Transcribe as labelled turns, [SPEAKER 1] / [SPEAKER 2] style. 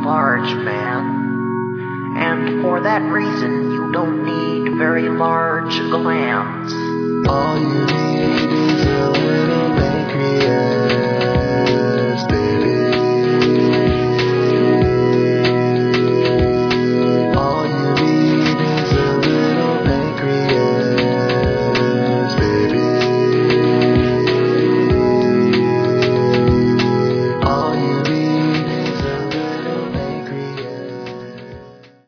[SPEAKER 1] large, man. And for that reason, you don't need very large glands.
[SPEAKER 2] All you need is a little